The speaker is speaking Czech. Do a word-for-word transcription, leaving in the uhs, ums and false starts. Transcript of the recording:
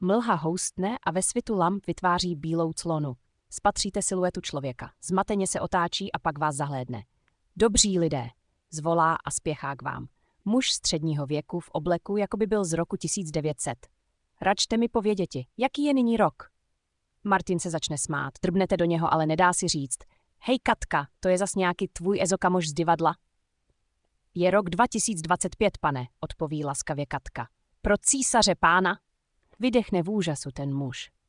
Mlha houstne a ve svitu lamp vytváří bílou clonu. Spatříte siluetu člověka. Zmateně se otáčí a pak vás zahlédne. Dobří lidé, zvolá a spěchá k vám. Muž středního věku v obleku, jako by byl z roku tisíc devět set. Račte mi pověděti, jaký je nyní rok? Martin se začne smát, drbnete do něho, ale nedá si říct. Hej Katka, to je zas nějaký tvůj ezokamoš z divadla? Je rok dva tisíce dvacet pět, pane, odpoví laskavě Katka. Pro císaře pána? Vydechne v úžasu ten muž.